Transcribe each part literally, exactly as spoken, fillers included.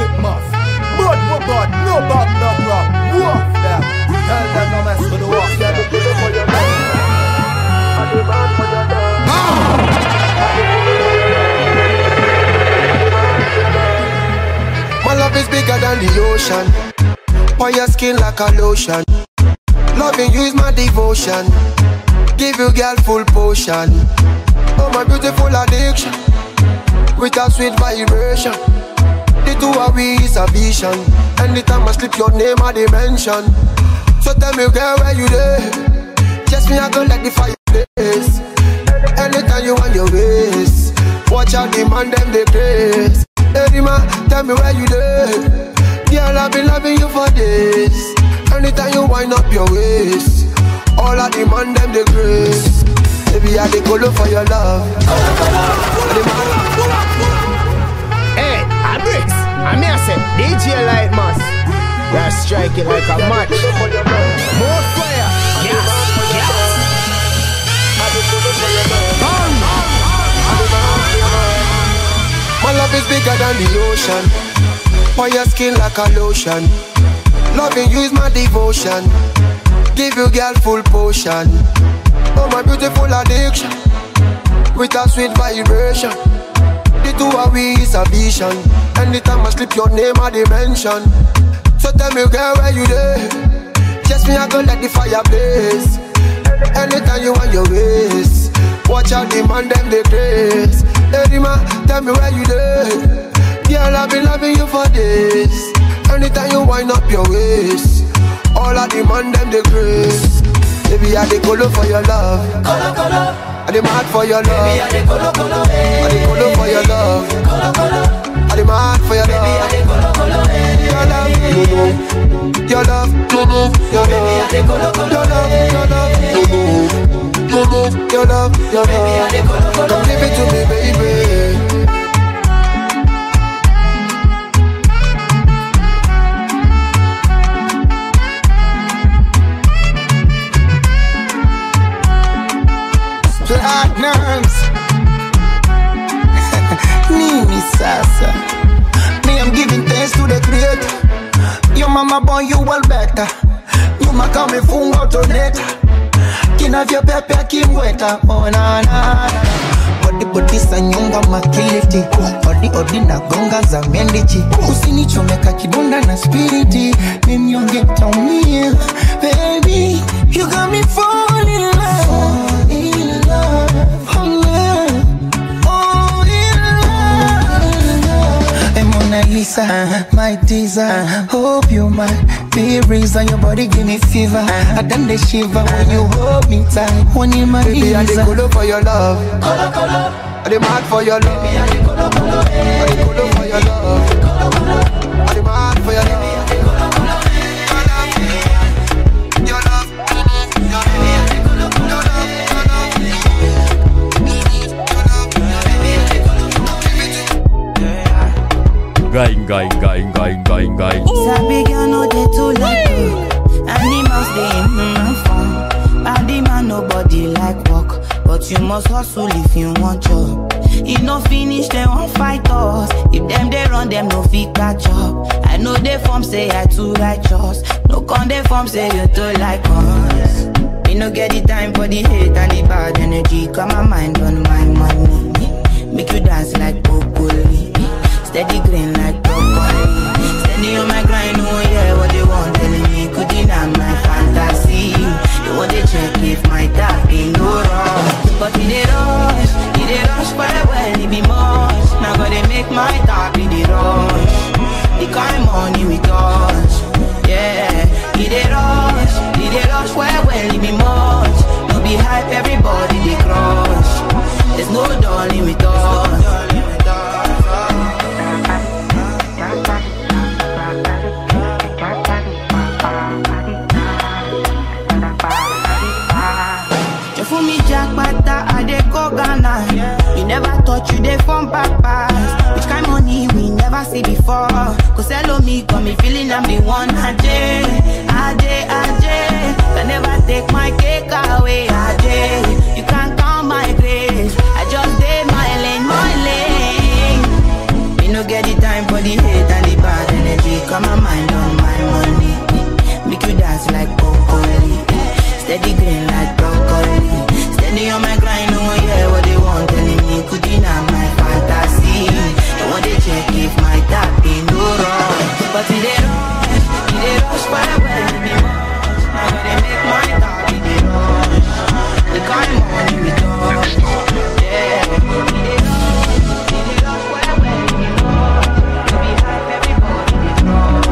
litmus. Blood for blood, no bad, no rock. Wolf them. Tell them no mess with the wolf. My love is bigger than the ocean. On your skin like a lotion. Loving you is my devotion. Give you girl full potion. Oh my beautiful addiction. With a sweet vibration. The two of we is a vision. Anytime I slip your name I dimension. So tell me girl where you there. Just me I go like the fireplace. Anytime you want your ways. Watch out the man them they grace. Hey man, tell me where you there. Girl I've been loving you for days. Anytime you wind up your waist. All I demand them the grace. Baby I dey color for your love. Hey, I bricks. I mean I said D J Lightmas. They're striking like a match. More fire. Yes, yes. My love is bigger than the ocean. On your skin like a lotion. Loving you is my devotion. Give you girl full potion. Oh my beautiful addiction. With a sweet vibration. The two of we is a vision. Anytime I slip your name I dimension. So tell me girl where you there. Just me I go like the fireplace. Anytime you want your ways. Watch out the man them the grace. Hey man, tell me where you there. Girl I've been loving you for days. Anytime you wind up your waist. All I demand them the grace. Baby I dey color for your love. Color, color. I dey mad for your love. Baby I dey color, color. I dey color for your love. Color, color. I dey mad for your love. Baby I dey color, color. Your love, you know. Your love, you know. Your Baby I dey color, color. Your love, your love, you know. You know. Your love, your Baby I dey color, color. love. Come give it to me, baby. Platinums. Nini Sasa. Me, I'm giving thanks to the creator. Your mama born you well better. You ma kame fungo toneta. Kina vya pepe kimweta. Oh na na. Body body sanyonga makiliti. Odi odi na gonga za mendichi. Usinichomeka kidonda na spiriti. Mimi yonge taumia. Baby, you got me falling in love. Lisa, uh-huh. My teaser, uh-huh. Hope you might be reason your body give me fever. Uh-huh. I done the shiver uh-huh. When you hold me tight. When you my baby, I dey color for your love. Color, color. I dey mad for your love. Baby, I dey color, color. I dey color for your love. Color, color. I dey mad for your love. Baby, I dey color, color. Your love, your love, your love. Baby, I dey color, color. Going, going, going, going, going, going. Sabi girl no dey too like work. Animals dey in human form. Body man nobody like work, but you must hustle if you want job. If no finish they won't fight us. If them they run them no fit catch up. I know they form say I too righteous. No con they form say you too like us. Me no get the time for the hate and the bad energy. Got my mind on my money. Make you dance like broccoli. Steady green like broccoli. Steady on my grind, oh yeah, what they want telling me. Could deny my fantasy. You want to check if my tap ain't no wrong. But it dey rush, it dey rush quite well, it be much. Now gotta make my tap in the rush. The kind money we touch, yeah. It dey rush, it dey rush quite well, it be much. No be hype, everybody they crush. There's no darling with us. You never thought you dey from papas. Which kind money we never see before. Cause hello me, got me feeling I'm the one. Ajay, Ajay, Ajay. Can never take my cake away. Ajay, you can't count my grace. I just did my lane, my lane. We no get the time for the hate and the bad feeling like broccoli. Steady on my grind, no one hear what they want. Telling me could deny my fantasy. They want to check if my tap be no wrong. But it they rush, it they rush for the well, it they rush. Now they make my tap, it they rush. The kind of money we touch, yeah. It they rush, it they rush for the well, it they rush. To be hype, everybody they rush.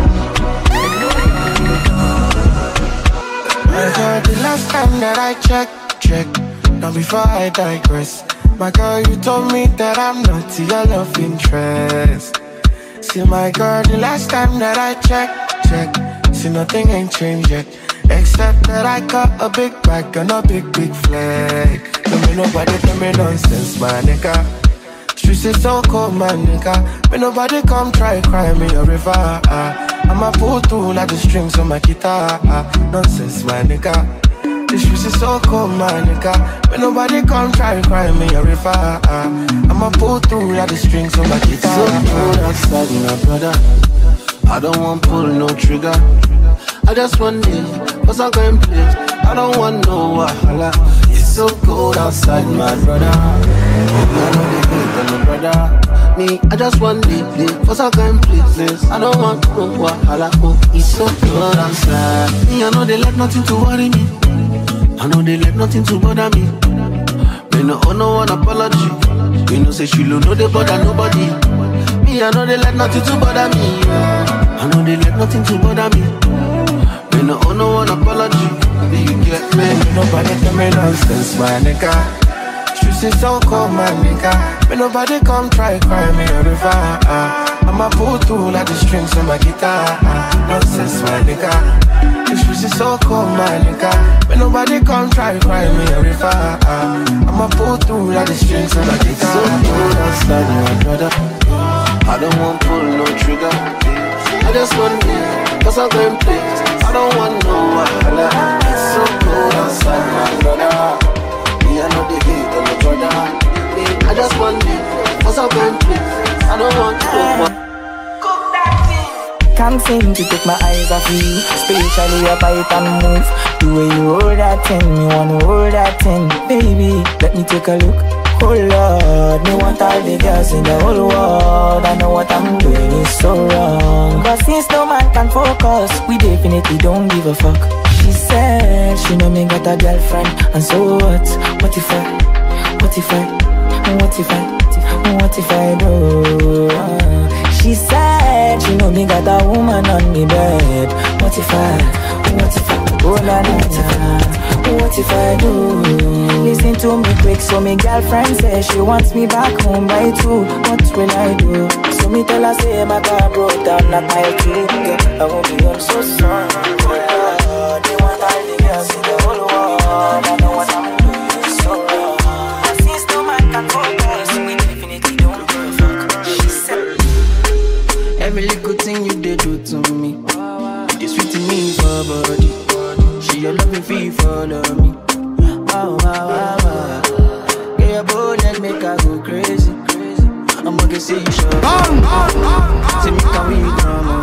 My girl, the last time that I checked, checked. Now before I digress, my girl, you told me that I'm not your love interest. See my girl, the last time that I checked, checked. See nothing ain't changed yet, except that I got a big bag and a big, big flag. Tell me nobody tell me nonsense, my nigga. Streets is so cold, my nigga. May nobody come try cry me a river. uh. I'ma pull through like the strings on my guitar. uh. Nonsense, my nigga. The streets is so cold, my nigga. May nobody come try cry me a river. uh. I'ma pull through like the strings on my guitar. It's so cold outside, my brother. I don't want pull no trigger. I just want it, cause I'm going place. I don't want no wahala. It's so cold outside, my brother. I know they hate on my brother. Me, I just want it, cause I'm going places. I don't want no wahala. Oh, it's so cold outside. Me, I know they let nothing to worry me. I know they let nothing to bother me. Me no owe no one apology. Me no say she no they bother nobody. Me, I know they let nothing to bother me. I know they let nothing to bother me. Me no owe no one apology. Do you get me? Nobody tell me nonsense, my nigga. Streets is so cold, my nigga. May nobody come try cry me a river. uh. I'ma pull through like the strings on my guitar. uh. Nonsense, my nigga. The streets is so cold, my nigga. May nobody come try cry me a river. uh. I'ma pull through like the strings on my guitar. It's so cold outside, my brother. I don't want pull no trigger. I just want it, cause I'm going place. I don't want no wahala. It's so cold outside, my brother. Me, I know the hate on the brother. Me, I just want it, cause I'm going place. I don't want no wahala. Can't seem to take my eyes off you, especially your bite and move. The way you hold that thing, me wanna hold that thing. Baby, let me take a look. Oh Lord, me want all the girls in the whole world. I know what I'm doing is so wrong, but since no man can focus, we definitely don't give a fuck. She said she know me got a girlfriend, and so what? What if I, what if I, what if I, what if I do? She said she know me got a woman on me bed. What if I, what if I, oh la la la. What if I do? Listen to me quick, so me girlfriend says she wants me back home by two. What will I do? So me tell her say my car broke down, not my two. I won't be on so sorry. Oh, they want all the girls in the whole world. I know what I'm doing is so wrong. Since no man can focus, we definitely don't give a fuck. She said every little thing you did do to me, it's sweet to me for body. She your loving fee follow me. Wow, wow, wow, wow. Get your bonnet, make her go crazy. I'm gonna see you show. See me can we drama.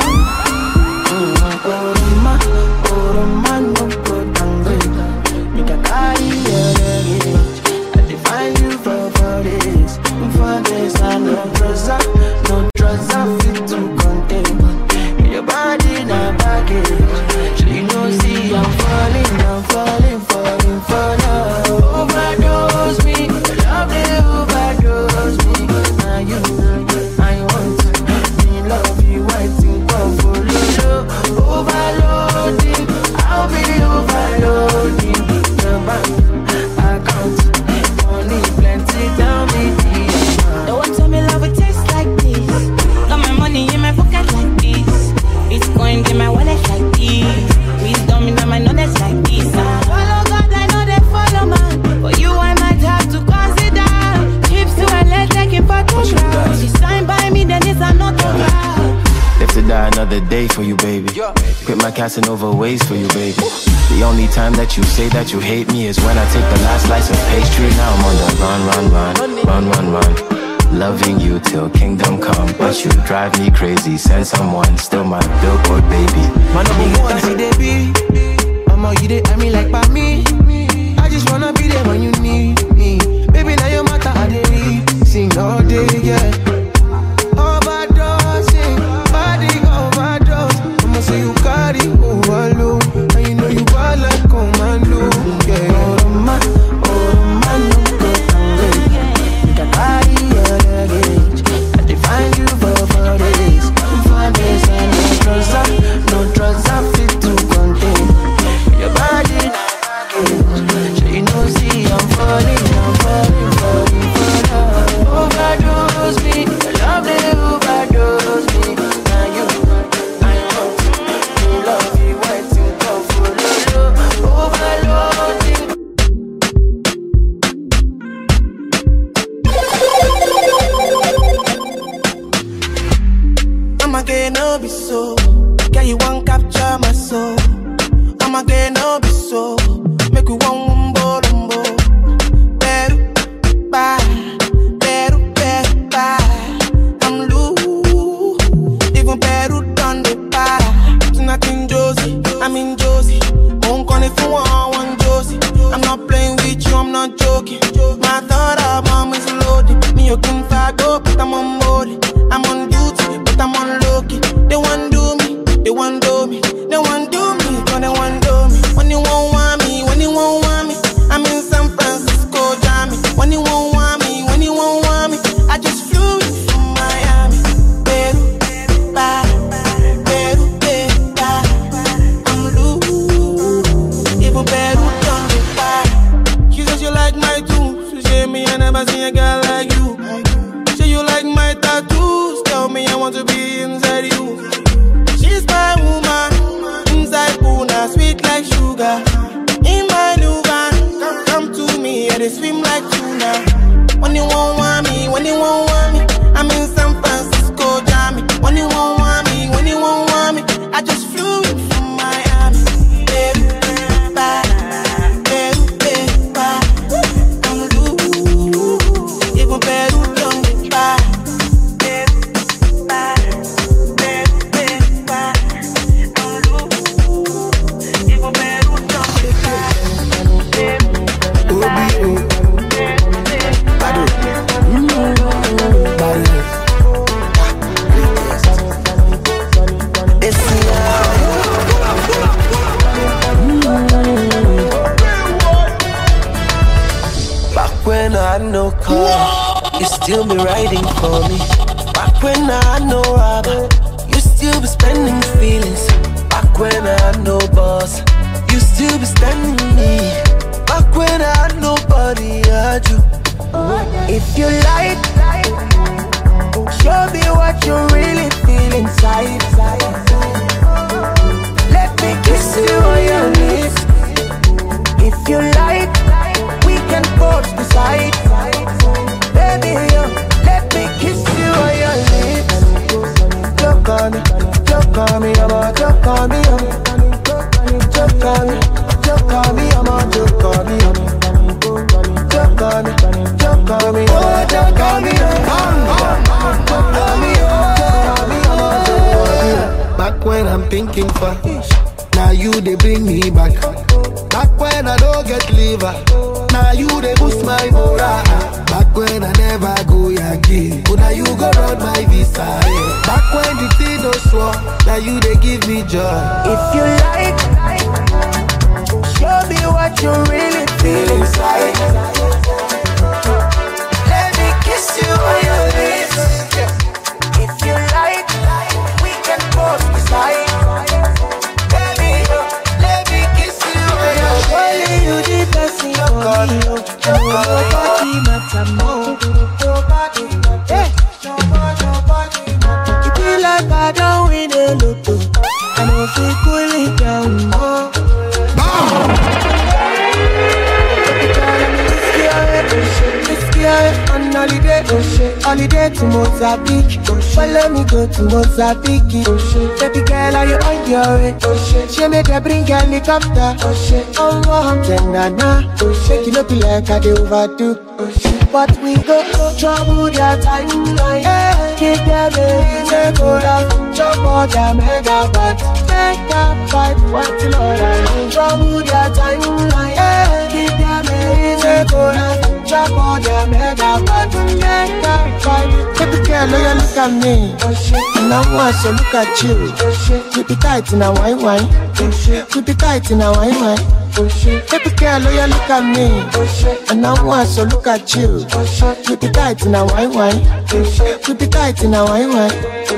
Oh ma, oh ma, no go tango. Make a carry your luggage. I define you for for this, for this. I no trouser, no trouser fit to contain. Your body na baggage. She know see I'm falling, I'm falling, falling for love. Overdose me, love they overdose me. Now you, I want me love you, I think of for you. Overloading, I'll be overloading. The bank account, money plenty, tell me the don't want tell me love it tastes like this. Got my money in my pocket like this. Bitcoin in my wallet like this. Wisdom in my knowledge like this. Follow God, I know they follow man. But you, I might have to consider. Trips to L A taking photographs. She signed by me, then it's an autograph. Live to die another day for you, baby. Quit my Casanova ways for you, baby. The only time that you say that you hate me is when I take the last slice of pastry. Now I'm on the run, run, run, run, run, run. Loving you till kingdom come, but you drive me crazy. Send someone, still my billboard baby. Man, I'm going to see the beat. I'm Mama, you dey, I mean like by me. I just wanna be there when you need me. Baby, now your matter, I dey read. Sing all day, yeah. Overdosing, body overdose. Mama say you carry overload, and you know you bad like commando. Yeah, oh man, oh man, no good. You can carry your luggage. I define you for four days, four days, and no drugs, no drugs, I fit to contain your body. So you know, see, I'm falling, I'm falling, falling for love. Overdose me, love they overdose me. Now you, I want to love you, want to go for love. Overloading. I'ma get no be so. Girl, you won't capture my soul. I'ma get no be so. Make you one wumbo lumbo. Beru, bye. Beru, beru, bye. I'm loose. Even Beru done the para. Tonight in Josie, I'm in Josie. Won't call it for one, one Josie. I'm not playing with you, I'm not joking. My thought of mom is loaded. Me, you can fire go, but I'm on board. I'm on duty, but I'm on low-key. They want do me, they want do me. They want do me, but they want do me. When you won't want me, when you won't want me, I'm in San Francisco, Jammy. When you won't want me, when you won't want me, I just flew in from Miami. Peru, bye, Peru, Peru, bye. I'm loose, even Peru done the bye. She says you like my tunes, she say me I never seen a girl like you. Say you like my tattoos, tell me I want to be inside you. She's my woman, inside Puna, sweet like sugar. In my new van, come, come to me, yeah, they swim like tuna. When you won't want me, when you won't want me, I'm in San Francisco, Jammy. When you won't want me, when you won't want me, I just flew in from Miami. Peru, bye, Peru, Peru, bye. I'm loose, even Peru done the bye. Back when I had no car, you still be riding for me. Back when I had no rubber, you still be spending feelings. Back when I had no boss, you still be standing me. Back when I had nobody, I had you. If you like, show me what you really feel inside. Let me kiss you on your lips. If you like, we can both decide. Baby, yo, let me kiss you on your lips. Joke on me, joke on me, I'm a joke on me, I'm joke on me, joke on me, I'm a joke on me, I'm joke on me, joke on me, oh, joke on me, joke on me, oh, back when I'm thinking for, now you they bring me back. Back when I don't get liver, now you they boost my morale. Back when I never go Yankee, but now you go run my visa. Yeah. Back when the thing no swore, now you they give me joy. If you like, show me what you really feel inside. Let me kiss you on your lips. If you like, we can both decide. Baby, let me kiss you on your lips. Only you the best in your body. Nobody matter more. Hey. It be like I don't win a lotto. I don't feel cool it down more. On holiday, holiday to Mozambique. Follow me go to Mozambique. Baby girl, are you on your way? She made her bring a helicopter. Oh, wow, then na shake it up like I do overdo. But we go trouble that timeline. Keep them in the go down. Chop all the megabytes. Make up vibe, what you know that trouble their timeline. Yeah, keep them easy, go and drop all their mega button. Yeah, vibe. Baby girl, you look at me, and I want to look at you. Keep it tight in a wine wine. Keep it tight in a wine wine. Baby girl, you look at me, and I want to look at you. Keep it tight in a wine wine. Keep it tight in a wine wine.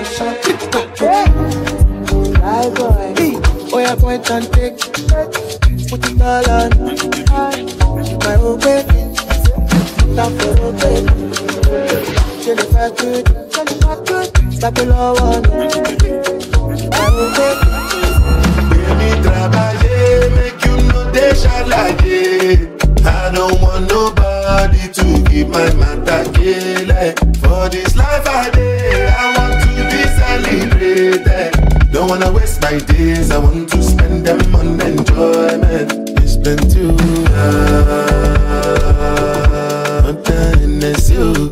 Hey, oh yeah, point and take. Put it all on my own baby. Stop for own baby. Chill if I could, chill if I could. Stop the low one. My own baby. Baby, trabalhei, make you know they shall like it. I don't want nobody to keep my matter killing. For this life I live, I want to be celebrated. Don't wanna waste my days, I want to spend them on enjoyment. It's plenty of love, in this you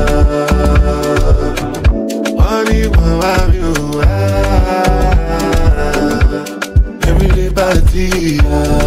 Money won't have you every day party.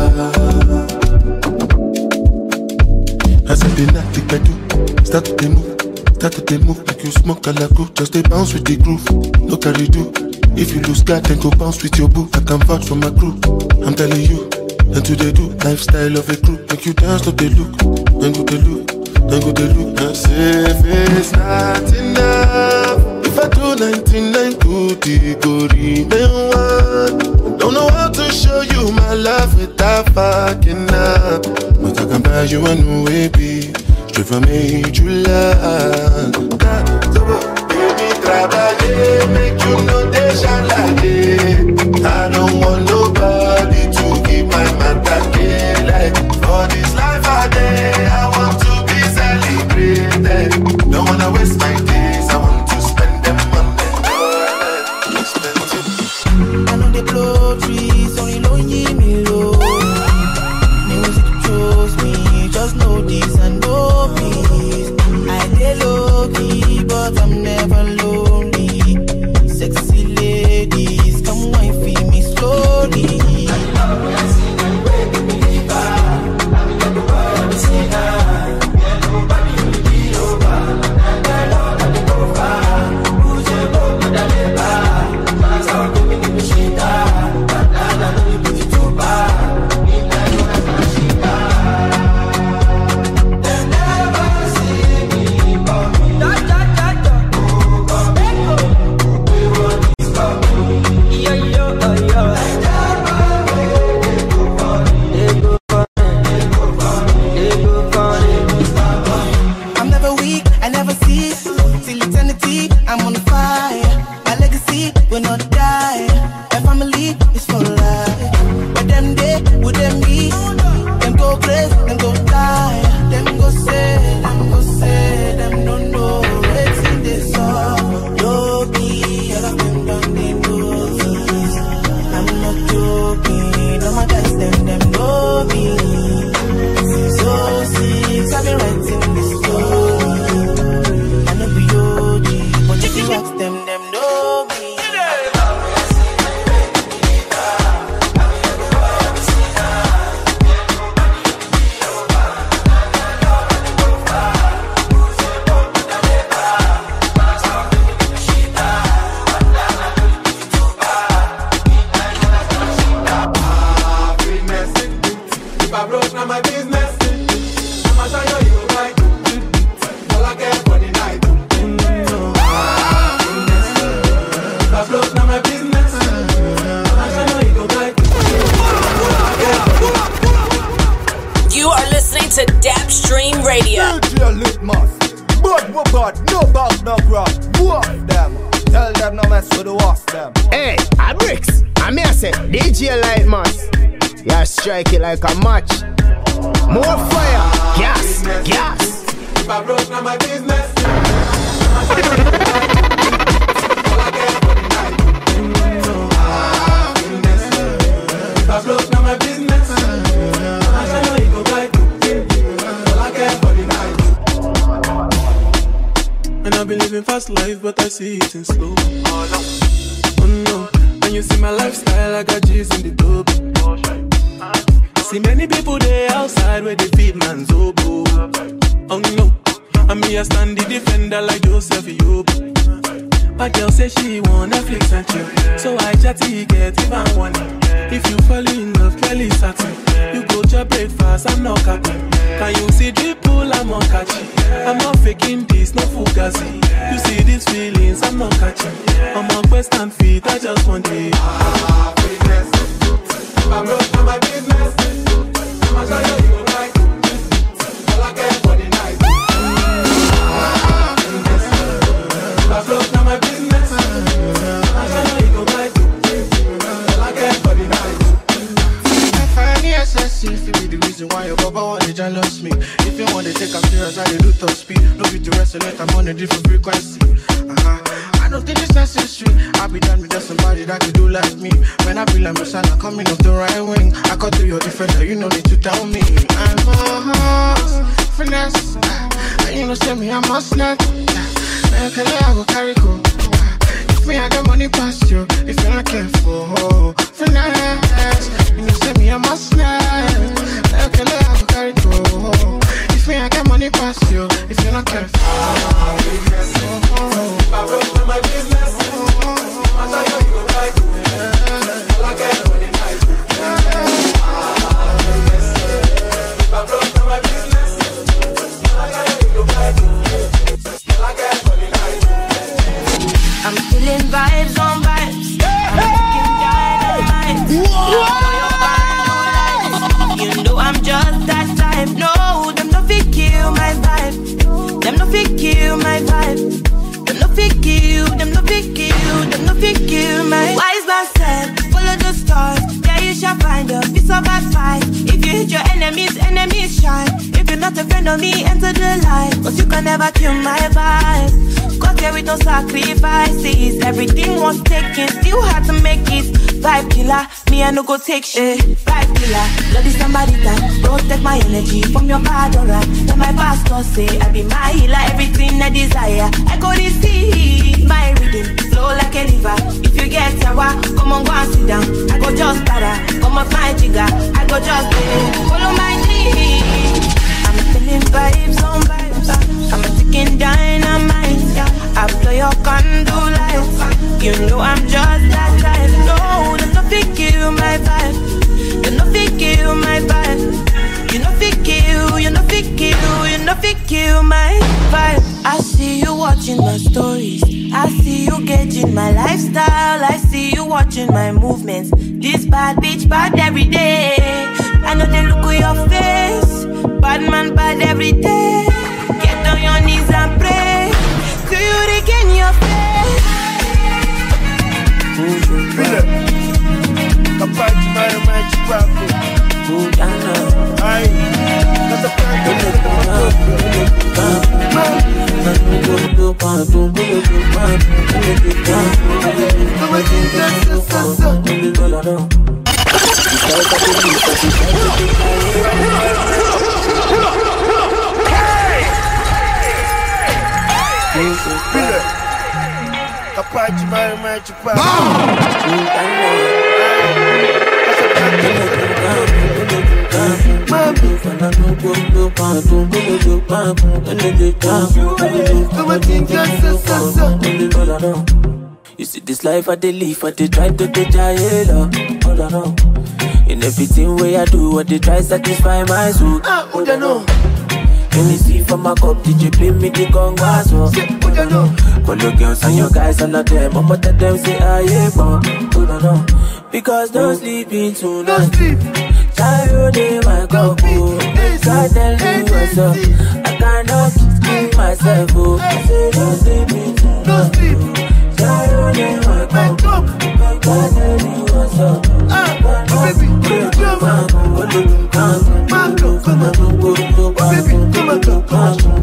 As I did not think I do, start to move, start to move like you smoke a la group. Just they bounce with the groove, no carry do. If you lose God, then go bounce with your boo. I can vouch for my crew, I'm telling you. And to they do, lifestyle of a crew. Make you dance, no they look, then go they look, then go they look. And say if it's not enough, if I do ninety-nine good, it go remain one. Don't know how to show you my love without fucking up. But I can buy you a new baby, straight from me, you love. Baby, trabalhei, make you know they shall like it. I don't want nobody to keep my matter killing. For this life I day, I want to be celebrated. Don't wanna waste my days, I want to spend them on enjoyment. Expensive. I know they blow trees, only know you me low. Music chose me, just know this and know peace. I dey low key, but I'm never lonely. Sexy ladies, come wine for me slowly. Strike it like a match. More fire, gas, gas. If I broke, now my business. If I broke, now my business. I know you go right. All I care for the night. And I've been living fast life, but I see it in slow. Oh no, And you see my lifestyle, I got G's in the dope. See many people there outside where they feed man's oboe. Oh no, and me a stand the defender like Joseph Yobo. My girl say she want Netflix and chill, so I chatty get even one. If you fall in love, Kelly satin. You go to breakfast, I'm not capping. Can you see drip pull, I'm not catching. I'm not faking this, no fugazi. You see these feelings, I'm not catching. I'm on quest and feet, I just want it. Ah, business. I'm not on my business. I'm sure you will like it. All I get for the night. Ah, business. I'm not on my business. I'm sure you will like it. All I get for the night. I find the S S C if you be the reason why your baba want to jealous me. If you want to take a serious, I do top speed. No be to resonate, I'm on a different frequency. Uh-huh. I don't think it's necessary. I'll be done with just somebody that can do like me. When I feel like Messiah coming off the right wing, I cut through your defender, you no need to tell me. I'm a horse, finesse. Uh, and you know, say me, I must not. Man, can I go carry go? If me, I got money past you. If you're not careful, oh, finesse. You know, say me, I must not. Man, can I go carry go? If me, I got money past you. If you're not careful, oh, I broke with my business. I thought you would like it. All I get for the night. I broke with my business. I thought you would like it. All I get for the night. I'm feeling vibes on vibes. I'm looking dynamite. You know I'm just that type. No, them no fit kill my vibe. Them no fit kill my vibe. Them no fit kill, them no fit kill, them no fit kill my wise man said, follow the stars, there you shall find a piece of advice. If you hit your enemies, enemies shine. If you're not a friend of me, enter the light. Cause you can never kill my vibe. Got here with no sacrifices. Everything was taken, still had to make it. Vibe killer, me I no go take shit. Vibe killer, bloody somebody that protect my energy from your bad aura. When my pastor say I be my healer, everything I desire. I go to see my rhythm, flow like a river. If you get sour, come on go and sit down. I go just para, come on my jigger. I go just play, follow my lead. I'm feeling vibes on vibes. I'm a ticking dynamite. I blow your candle lights. You know I'm just that type. No, there's no fit kill my vibe. You no fit kill my vibe. You no fit kill, you no fit kill, you no fit kill my vibe. I see you watching my stories. I see you gauging my lifestyle. I see you watching my movements. This bad bitch bad every day. I know they look at your face. Bad man bad every day. Get on your knees and pray. Do you regain your faith? Feel it. Kapachi mara machi papo. Aye. Cause the prank is Feel it. Kapachi mara machi papo. You see this life I dey live, I dey try to dey jail. Hold on, no. In everything way I do, I dey try satisfy my soul. Hold on, no. Let me see from my cup, did you play me the congas? Hold on, no. Call your girls and your guys, all of them. I'ma tell them say I ain't born. Hold on, no. Because don't sleep in tonight. Child in my cup, oh. So I tell you what's up. I cannot keep myself, oh. I say don't sleep in tonight. Child in my cup, so I tell you what's up. I cannot keep myself,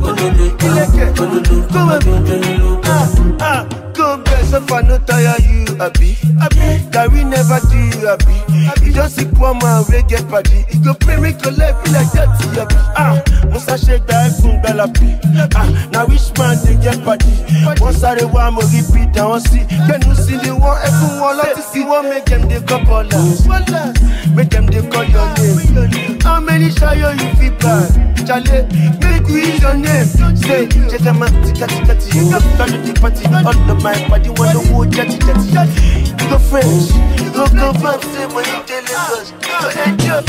Come best if I no tire you. happy. Gary never do you happy. You just see poor man wey get party. You go pray make your life be like that. Happy. Ah, Musa shake that iPhone galapi. Ah, now which man they get party? Once I the one more repeat and one see. Can you see the one everyone like to see one make them they couple make them they call your name. How many shayo you feel bad? Charlie, make we use your name. Say, check them out, tika tika tika. You got to the party, all of my body want to go jetty jetty. You go French, you go come back, say when you tell us, go enjoy.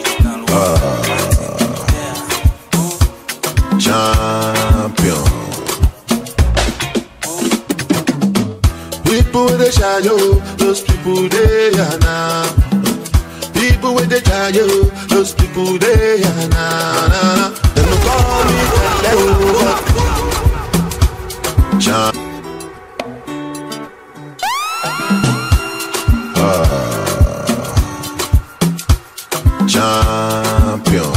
Champion. People with the shadow, those people they are now. People with the shadow, those people they are now. Them no call me the Champion. Champion.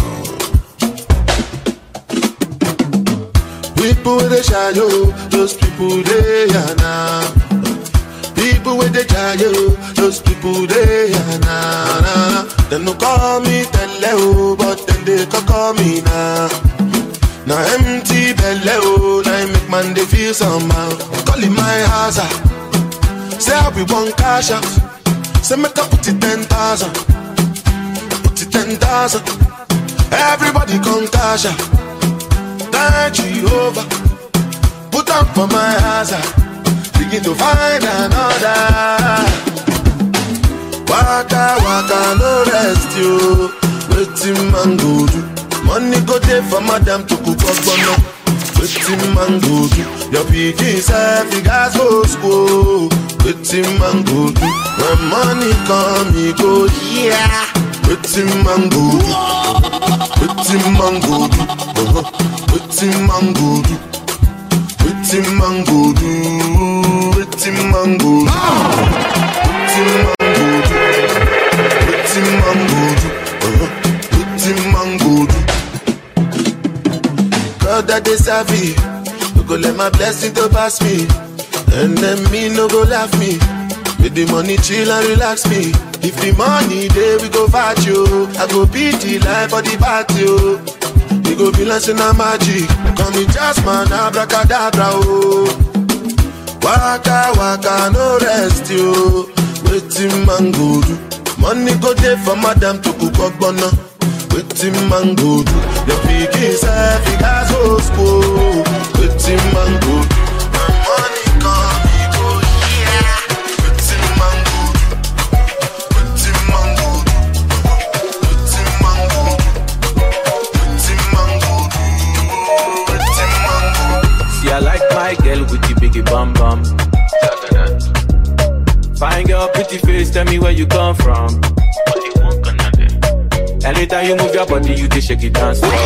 People with the shadow, those people they are now. People with the shadow, those people they are now. They no call me Teleo, but then they can call me now. Now empty belly, oh, now make man they feel somehow. Calling my house, say I be one cash out. Say make I put it ten thousand. ten thousand. Everybody come cash out. Thank Jehovah. Put up for my hazard. Begin to find another. Waka waka no rest you. Waiting man go do. Money go there for madam to cook up bono. Waiting man go do. Your piggy self you guys go school. Waiting man go do. When money come you go yeah. Waiting man go do, waiting man go do, uh-huh. Waiting man go do, waiting man go do, waiting man go do, waiting man go do, waiting man go do, uh-huh. Waiting man go do. God that they serve me, no go let my blessing to pass me, and then me no go laugh me. With the money chill and relax me. If the money there we go fight you. I go beat the life for the party you. We go be lancing a magic. Call me Jasmine abracadabra oh. Waka waka no rest you. Waiting man go do. Money go there for madam to cook up bono. Waiting man go do. Your piggy self it has no school. Waiting man go do. Money come me go yeah. Waiting man go do. Waiting man go do. Waiting man go do. Waiting man go do. Waiting man go do. See I like my girl with the biggie bum bum. Fine girl, pretty face, tell me where you come from. Anytime you move your body, you just shake it dance slow.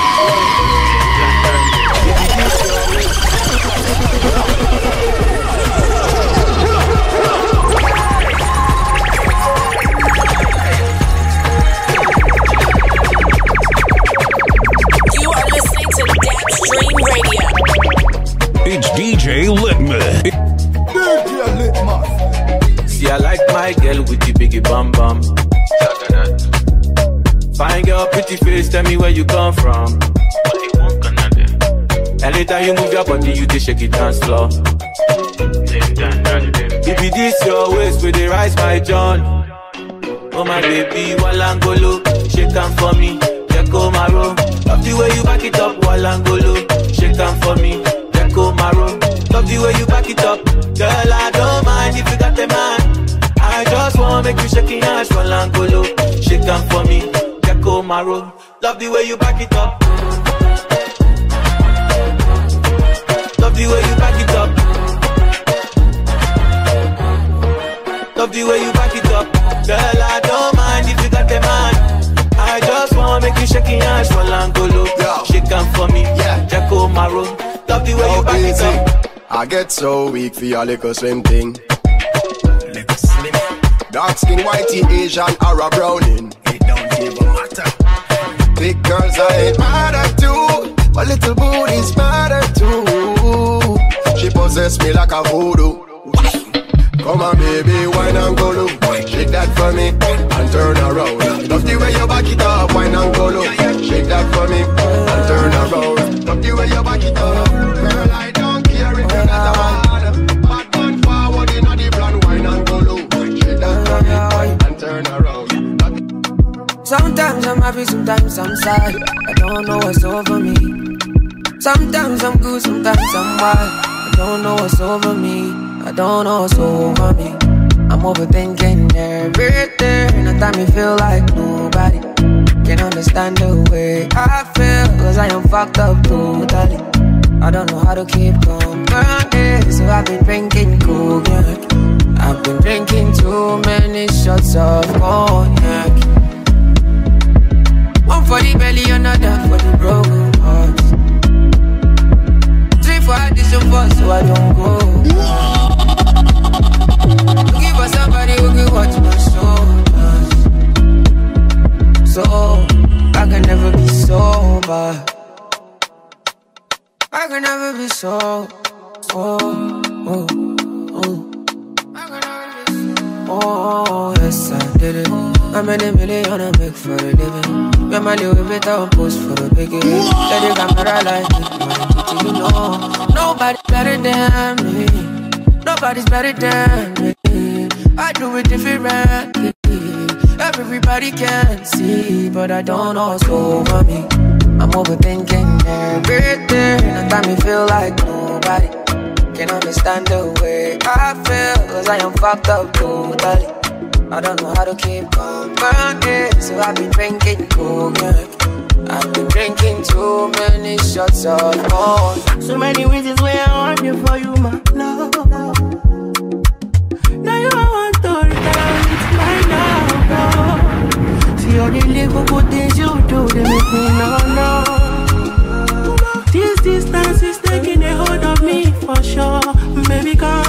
You are listening to Dapstream Radio. It's D J Litmus. D J Litmus. See, I like my girl with the biggie bum bum. Fine girl, pretty face, tell me where you come from. Anytime you move your body, you just shake it dance slow. If it is your waist, where they rise my John. Oh my baby, Walangolo, shake am for me, Jacko Maro. Love the way you back it up, Walangolo, shake am for me, Jacko Maro. Love the way you back it up, girl I don't mind if you got the man. I just wanna make you shake your ass, Walangolo, shake am for me, Jacko Maro. Love the way you back it up. Love the way you back it up. Love the way you back it up. Girl, I don't mind if you got the man. I just wanna make you shake your ass for Langolo. Shake am for me, yeah. Jacko Maro. Love the way oh, you back easy. It up. I get so weak for your little slim thing. Little slim. Dark skin, whitey, Asian, Arab, browning. It don't even matter. Big girls I ain't mad at too. My little booty's mad at too. She possess me like a voodoo. Come on, baby, wine and go low. Shake that for me and turn around. Love the way you back it up, wine and go low. Shake that for me and turn around. Love the way you back it up. Girl, I don't care if you're not a man. Bad man forward in the plan, wine and go low. Shake that for me and turn around. Sometimes I'm happy, sometimes I'm sad. I don't know what's over me. Sometimes I'm good, sometimes I'm wild. I don't know what's over me. I don't know what's over me. I'm overthinking everything. At time me feel like nobody can understand the way I feel. Cause I am fucked up totally. I don't know how to keep company. So I've been drinking cognac. I've been drinking too many shots of cognac. One for the belly, another for the broken hearts. Three for addition for so I don't go. Looking for somebody who can watch my shoulders. So I can never be sober. I can never be so. Oh, oh, oh. Oh, yes, I did it. I made a million I make for a living. When my little bit I post for the biggie. Let the camera like it, you know. Nobody's better than me. Nobody's better than me. I do it differently. Everybody can see, but I don't know what's over me. I'm overthinking everything. At time me feel like nobody can understand the way I feel. Cause I am fucked up totally. I don't know how to keep company. So I've been drinking cognac. I've been drinking too many shots of cognac. So many reasons why I want you for you, man. No, no. Now you want to return. It's mine now, no. See all the little good things you do, they make me no, no. This distance is taking a hold of me for sure. Baby, come.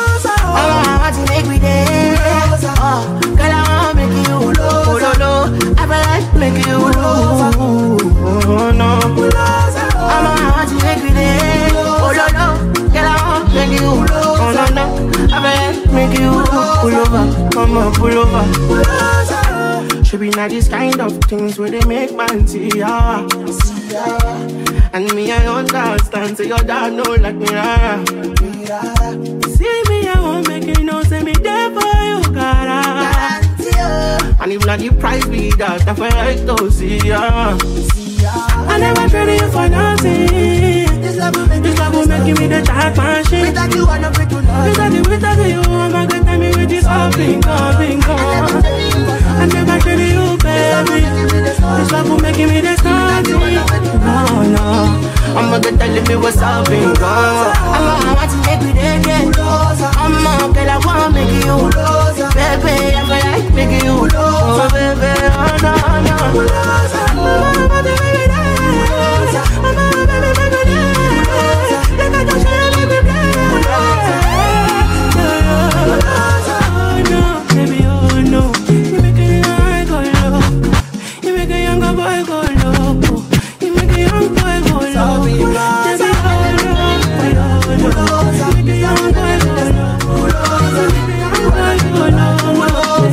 I want to make me dance. Oh, girl, I want to make you. Oh, no, no. I feel like make you. Oh, no. I want to make me dance. Oh, no, no. Girl, I want to make you. Oh, no, no. I feel like make you. Pull over. Come on, pull over. Should be not these kind of things where they make man see ya. And me, I understand, so your dad know like me, rara. See me, I won't make it, no, say me there for you, gotta. And if not the price be that, I feel like to see ya. I never traded you for nothing. This love will make, this love will make me the jack machine. Without you, I'm not free to love. Without you, without you, I'm not gonna tell me with this all bingo, bingo. I never traded you, baby. This love will make me the starting. No, no, I'm not gonna tell me what's up, bingo. I want to make me the again. I'm not gonna want to make you. Baby, I feel like making you. Oh, baby, oh, no, no. I'm not gonna make me the I'm not baby, baby, baby. Look at the shit, baby, baby. Oh no, baby, oh no. You make a young boy go low. You make a young boy go low. You make a young boy go low. Baby, oh no, you make a young boy go low. You make a young boy go low.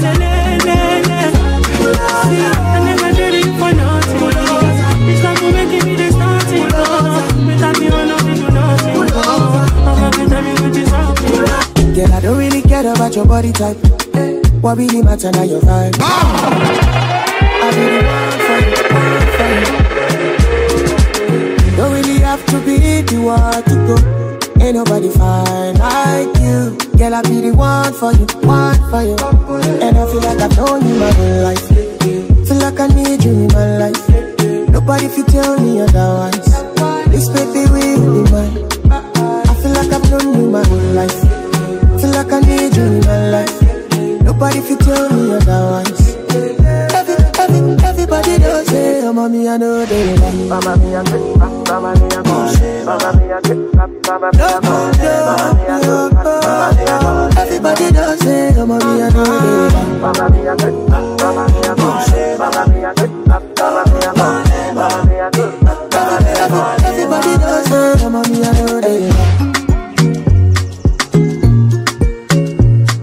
I never did it for nothing. It's like you're making me this nothing. Without me, I know we do nothing. I'm not gonna tell me what is happening. Girl, I don't really care about your body type. What really matter now your vibe. I really want for you, want for you. Don't really have to be the one to go. Ain't nobody fine like you. Girl, I be the one for you, one for you. And I feel like I've known you my whole life. Feel like I need you in my life. Nobody if you tell me otherwise. This baby will be mine. I feel like I've known you my whole life. Feel like I need you in my life. Nobody if you tell me otherwise. Every, every, everybody does say, oh, mommy, I know they like. Mama, me, I get back. Mama, me, I get back. Mama, me, I get back. Mama, me, I get back. Everybody does say, oh, mommy, I know they like. Mama, me, I get back. Mama, me, I get back. Mama, me, I get back. Mama, me, I get back. Mama, me, I get back. Everybody does say, oh, mommy, I know they like.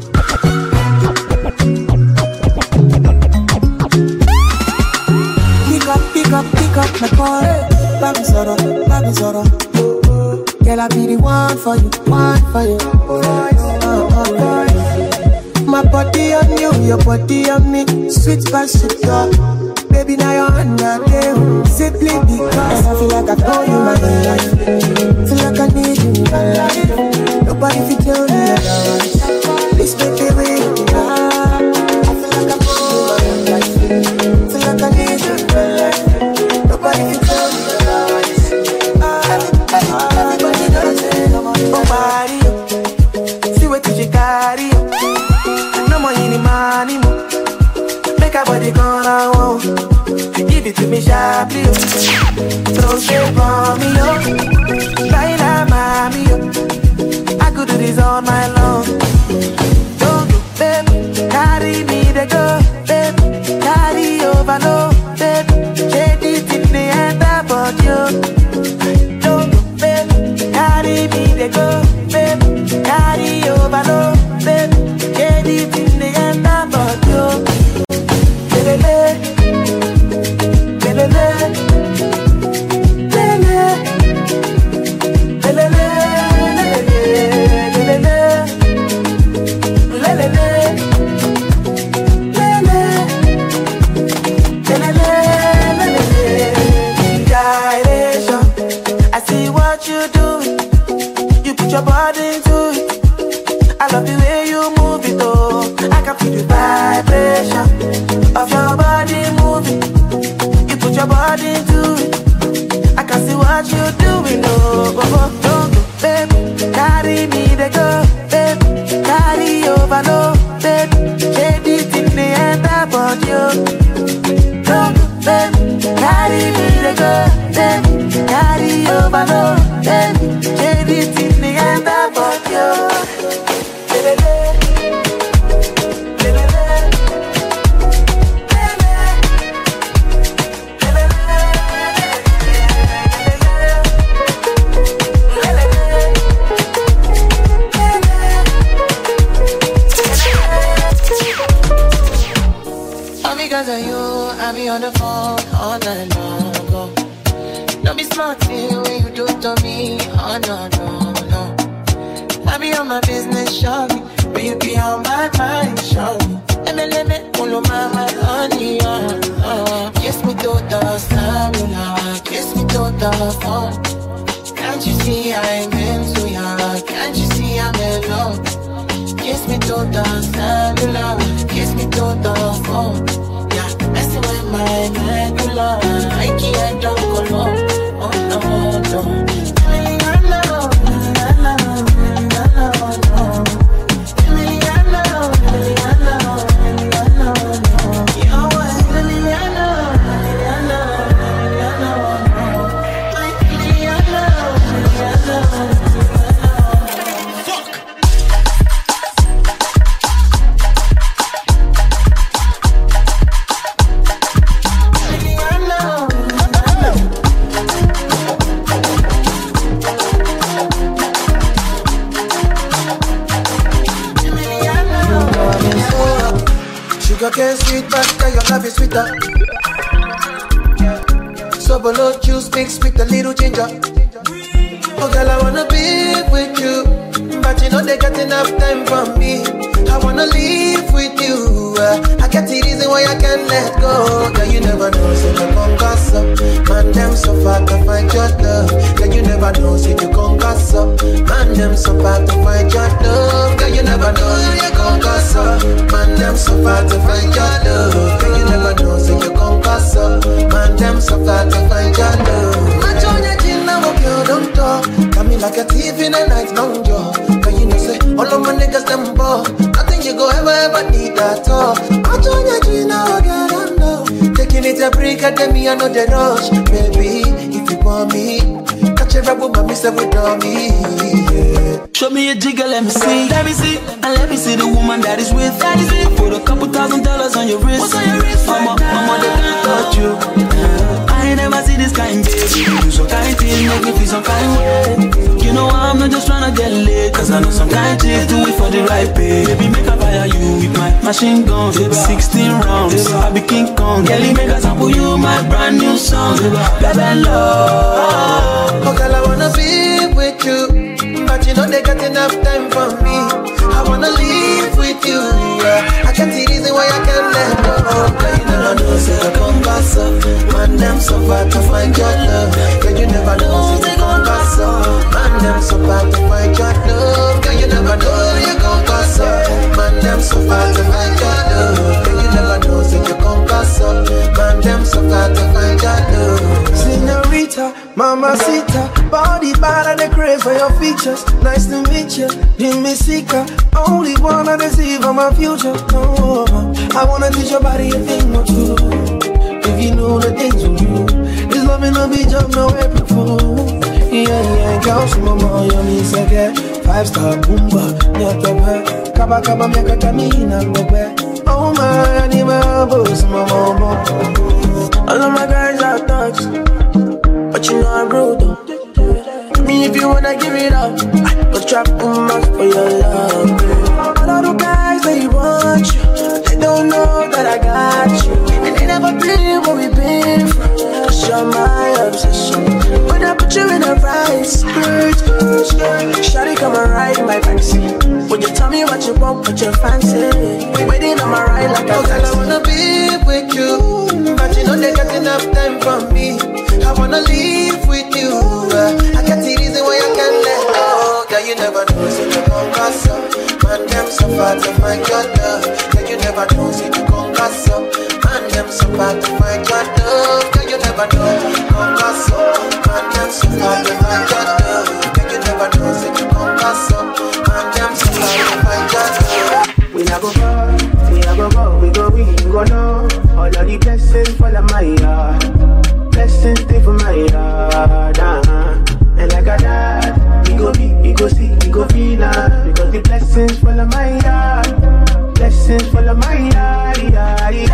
my call. Baby Zoro, Baby Zoro. Girl, I be the one for you, one for you. Oh, oh, oh. My body on you, your body on me. Sweet passion, baby, now you're under there. Simply because I feel like I told you my life. Feel like I need you in my life. Nobody can tell me otherwise. Please make me real. I feel like I told you my life. Feel like I need you in my life. Nobody can tell me otherwise. Everybody knows it. Nobody. See what you carry. No more any money more. Make a body gonna want. Give it to me sharply. Throw shit on me, yo. Baila mami, yo. I could do this all night long. Don't go, baby. Carry me the go, baby. Carry over low, baby. Shake it in the end about you. Don't go, baby. Carry me the go, baby. Carry over low, baby. Shake it in the end about you. Lele, lele, I see what you do. You put your body into it. I love the way you move it, oh. I can feel the vibration of your body moving. You put your body into it. I can see what you're doing, oh, oh, oh. Don't go, baby. Carry me, they go, baby. Carry over, no, baby. Shade it in the end about you. Don't go, baby. Carry me, they go, baby. Carry over, no, baby. Shade it in the end about you. Because of you, I be on the phone all night long, oh. Don't be smart when you do it to me, oh no, no, no. I be on my business, show me, but you be on my mind, show me. Let me, let me, pull on my, my honey, oh, oh. Kiss me to the stamina, kiss me to the phone. Can't you see I ain't been to ya, can't you see I'm in love? Kiss me to the stamina, kiss me to the phone. Messing with my medulla, I can't don't go low. Oh no, no. Emiliano, Emiliano, Emiliano, Emiliano, Emiliano, Emiliano, yo, Emiliano, Emiliano, Emiliano, Emiliano, Emiliano. Sugar cane sweet, but your love is sweeter. So below juice mixed with a little ginger. Oh girl, I wanna be with you, but you know they got enough time from me. I wanna live with you. uh, I get the reason why I can't let go. Girl, you never know, so you conquer up. Man, them so far to find your love. Girl, you never know, so you conquer up. Man, them so far to find your love. Girl, you never know, so you conquer up. Man, them so far to find your love. Girl, you never know, so you conquer up. Man, them so far to find your love. Match on your chin, now up you don't talk. Got me like a thief in a night, long jaw. Girl, you know, say, all of my niggas, them ball. Nothing you go ever, ever need at all. Match on your chin, now girl, I know. Taking it a break, at me, I know the rush. Baby, if you want me, catch a rap with my mister with me. Yeah. Show me a jigger, let me see. Let me see. And let me see the woman that is with. That is it. I put a couple thousand dollars on your wrist. What's on your wrist? Mama, right mama, they can't touch you. I ain't never see this kind, baby. You do some kind thing, make me feel some kind way. You know I'm not just tryna get laid, cause I know some kind chicks do it for the right pay. Baby, make I fire you with my machine gun, baby. sixteen rounds, I be King Kong. Girlie, make I sample you my brand new song, baby, love. Oh, girl, I wanna be with you, but you know they got enough time for me. I wanna live with you, yeah. I can't see reason why I can't let go. Girl, you never know, say you come pass up. Man, them so far to find your love. Girl, you never know, say you come pass up. Man, them so far to find your love. Girl, you never know, say you come pass up. Man, them so far to find your love. Girl, you never know, say you come pass up. Man, them so far to find your love. Senorita, mamacita, body bad and the crave for your features. Nice to meet you, Jimmy Sika. Only wanna deceive on my future. No, I wanna teach your body a thing or two. If you know the things you do, this love ain't no be job, no April Fool. Yeah, yeah, girl, some mama, you need to get five star boomba, nyatabe, kaba kaba miaka kamina gobe. Oh my, I need my boss, my mama. All of my guys are thugs, but you know I'm brutal. Me if you wanna give it up, I go trap in my for your love. All of the guys they want you, they don't know that I got you, and they never been what we've been through. Cause you're my obsession. When I put you in a right skirt, skirt, skirt, shawty come and ride in my backseat. Would you tell me what you want, what you fancy? Waiting on my ride like a oh, girl, I wanna be with you, but you know they got enough time for me. I wanna live with you. uh, I can't see reason why I can't let go. Girl, you never know, so you gon' pass up. Man, them so far to find your love. Girl, you never know, so you gon' pass up. Man, them so far to find your love. Girl, you never know, you gon' pass up. Man, them so far to find your love. Girl, you never know, so you gon' pass up. Man, them so far to find your love. We a go go, we a go go, we go we go know. All of the blessings fall on my yard. Blessings stay for my yard, uh-huh. And like a dad, we go be, we go see, we go feel uh, because the blessings fall on my yard. Blessings fall on my yard, yard, yard.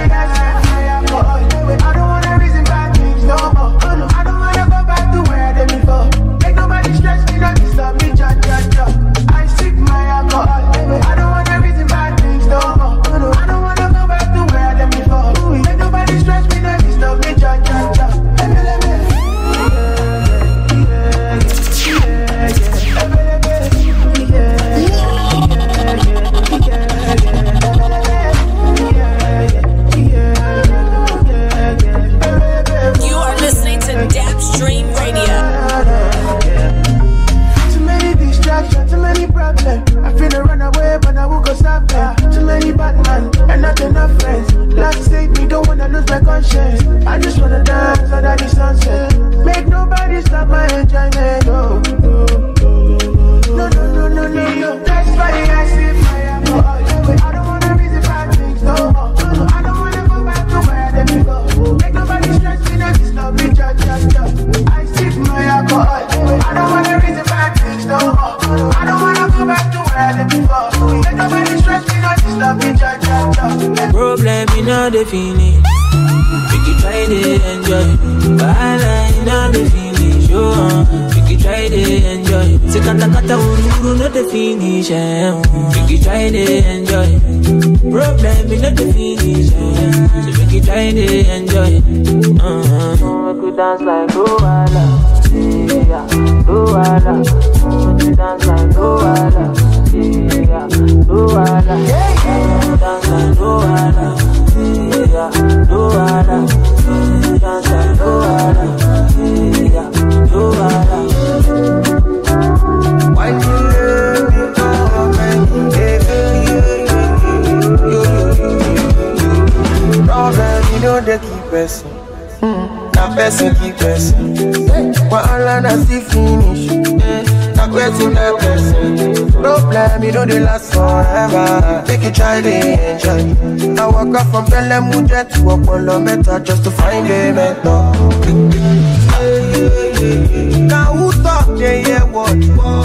I don't wanna reason bad things no more. I don't wanna go back to where I did before. Make nobody stress me, don't disturb me, ja, ja, ja. I sip my alcohol. I don't wanna reason bad things no more. I don't wanna go back to where I did before. Make nobody stress me, don't disturb me, ja, ja, ja. Let me, let me. You are listening to Dapstream Radio. Too many distractions, too many problems. I feel a run away, but I won't go stop there. Too many bad men and not enough friends. Life saved me, don't wanna lose my conscience. I just wanna dance under the sunset. Make nobody stop my enjoyment. Oh, oh, oh. No, no, no, no, no, no. That's why I sip my alcohol. I don't wanna reason bad things no more. I don't wanna go back to where I did before. Make nobody stress me, no disturb me, ja, ja, ja. I sip my alcohol. I don't wanna reason bad things no more. I don't wanna go back to where I did before. Make nobody stress me, no disturb me, ja, ja, ja. Problem in all the finish. We can try to enjoy. Bala in all the finish. Oh, we can try to enjoy. Sekata kata uru no the finish. We can try to enjoy. Problem in all the finish. So we can try to enjoy. Uh-huh. We could dance like Luala. Yeah, Luala. We could dance like Luala. Yeah, Luala. Dance like Luala. Yeah, Luala. Dance like Luala. Yeah, Luala. Why you let me go, man? Yeah, yeah, yeah. Problem, you know they keep us. That person keep us. Wahala na still finish. That person, that person. Problem, you know they last forever. Take it, try to enjoy. I walk up from Pelham Mujet to Apollo Meta just to find a mentor. Now who talk, they hear what?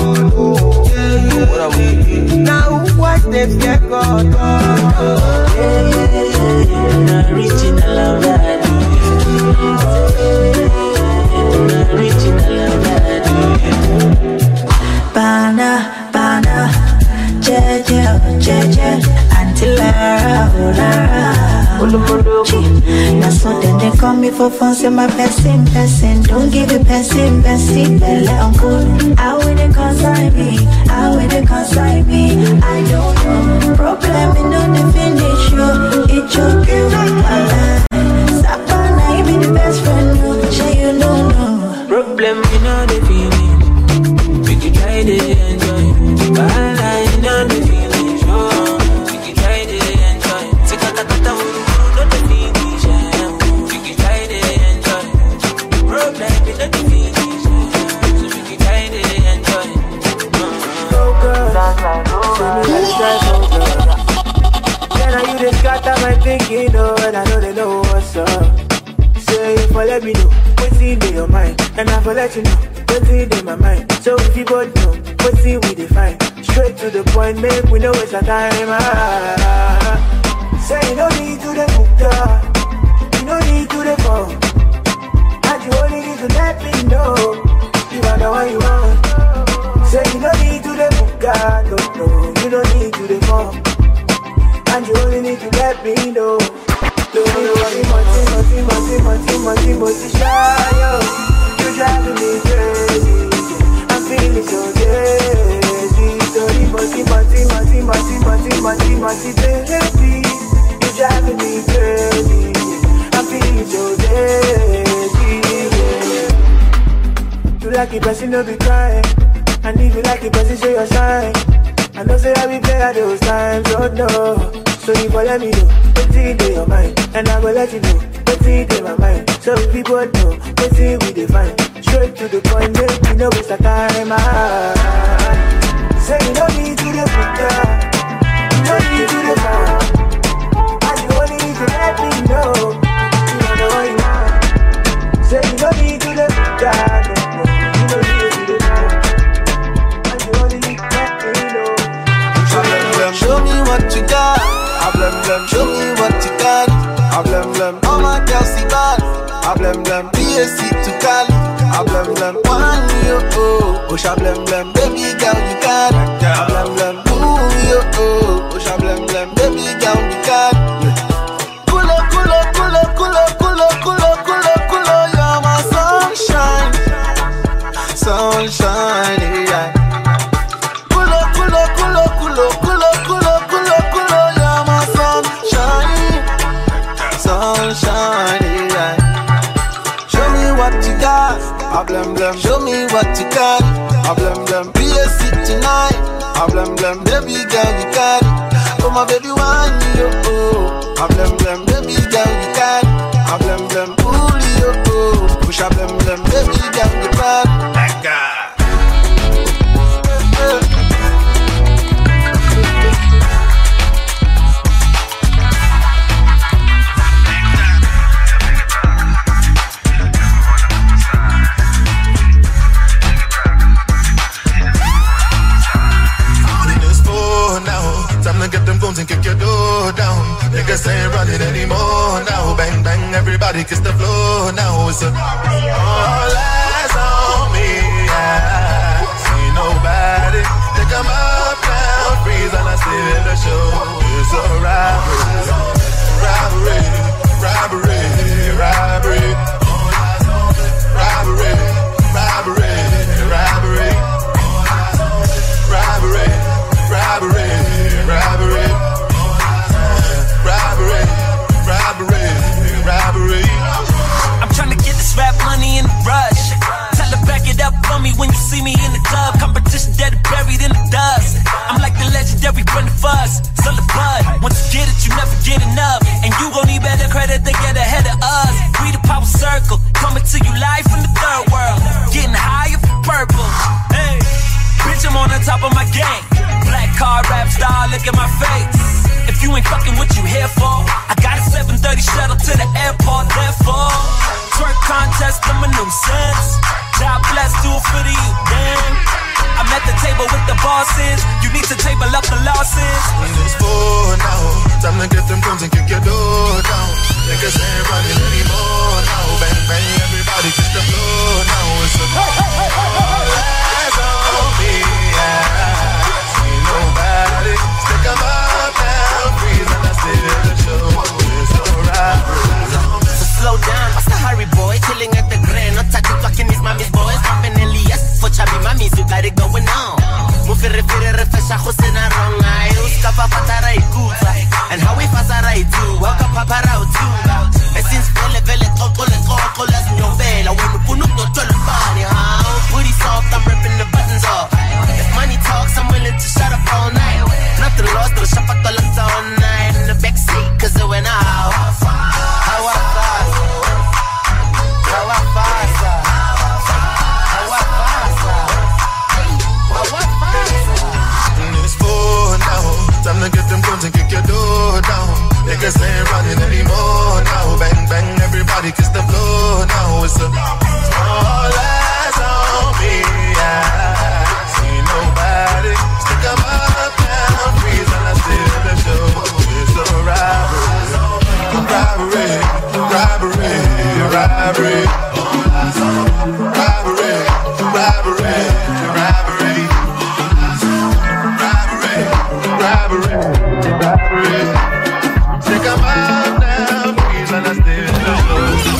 Now who watch, they fear God. Original love that Bana, bana, jeje, jeje, until Lara, now so then they call me for fun, say my person, person. Don't give it person, person, belly uncle. I wouldn't consign me, I wouldn't consign me. I don't know, problem in no the finish you. It's your girl, Sapana, you be the best friend, no, say you know, no. Problem in no the finish, we can try to enjoy. Bala in no the finish, oh, we can try to enjoy. Sika kata no the finish, we can try to enjoy. Problem in no the finish, so we can try to enjoy. Oh girl, see me like so girl. Then I you just got that my thinking, oh, and I know they know what's up. Say if I let me know what's in your mind, and I will let you know what's in my mind. So if you both know what's in we define, straight to the point, make we know it's a time. Ah, say you no need to the book, you no need to the phone, and you only need to let me know you are the one you want. Say you no need to the book, no, no, you no need to the phone, and you only need to let me know. Don't you worry, monty, monty, monty, monty, monty, monty, shy, yo. You driving me crazy, I'm feeling so crazy. Don't you monty, monty, monty, monty, monty, monty, monty, baby. You driving me crazy, I'm feeling so crazy. You like it, but you know be crying, and if you like it, but you show your sign. I know say I be play at those times, oh no. So if you let me know what's in your mind, and I will let you know what's in my mind. So if people know what's in we define, straight to the point, make we know it's a time. Ah, say you don't need to the picture, you don't need to the phone, and you only need to let me know you don't know what you want. Say you don't need to the picture, no, no, you don't need to the phone, and you only need to let me know. Show me what you got. I blem blem. Show me what you got. I blem blem. All my girls see bad. I blem blem. B S C to Cali. I blem blem. One yo oh, push I blem blem. Baby girl you got it. I blem blem. Ooh yo oh, push I blem blem. Baby girl you got it. Kulo kulo kulo kulo kulo kulo kulo kulo. You're my sunshine, sunshine, yeah. Kulo kulo kulo kulo kulo kulo kulo kulo. You're my sunshine, sunshine, yeah. Show me what you got, I blem blem. Show me what you got, I blem blem. B S C tonight, I blem blem. Baby girl you got it, oh my baby one you oh. I blem blem, baby girl you got it, I blem blem. Ooh you oh, push I blem blem, baby girl you got it. That guy. Time to get them guns and kick your door down. Niggas ain't running anymore now. Bang bang, everybody kiss the floor now. It's a all eyes on me. I see nobody. Think I'm up down, freeze and I steal the show. It's a robbery, robbery, robbery, robbery, robbery, robbery, robbery, robbery, robbery. Robbery, robbery, robbery, robbery. I'm trying to get this rap money in the rush. Tell her back it up for me when you see me in the club. Competition dead and buried in the dust. I'm like the legendary Brenda Fuss. Still the bud. Once you get it, you never get enough. And you gon' need better credit to get ahead of us. We the power circle, coming to you live from the third world. Getting higher for purple. Hey, bitch, I'm on the top of my game. Black car rap star, look at my face. If you ain't fucking what you here for, I got a seven thirty shuttle to the airport, therefore twerk contest, I'm a nuisance. God bless, do it for the youth, then I'm at the table with the bosses. You need to table up the losses. When it's four now, time to get them guns and kick your door down. Niggas ain't running anymore now. Bang, bang, everybody kiss the floor now. It's a all eyes on me, yeah. See nobody, stick 'em up now. Freeze and I steal the show. It's alright. So slow down, what's the hurry, boy? Chilling at the grand, not touching fucking these mommies, boys. Popping Elias for chubby mommies, you got it going on. Mufere fere refresha khosena wrong eye. Uska papatara ikuta, and how we fasara itu. Waka papara utu. And since vele vele toko le toko las nyobela. When we put up no tolo body, huh? Booty soft, I'm ripping the buttons off. If money talks, I'm willing to shut up all night. Nothing lost, the shop at the all night in the backseat, cause it went out. How I fast, how I fast, how I fast, how I fast. It's four now, time to get them guns and kick your door down. Niggas ain't running anymore now. Bang, bang, everybody kiss the floor now. It's a all eyes on me, yeah. See nobody, stick 'em up now. Freeze and I steal the show. It's a robbery, robbery, robbery, robbery, robbery, robbery, robbery, robbery, robbery. Stick 'em up now, freeze and I steal the show.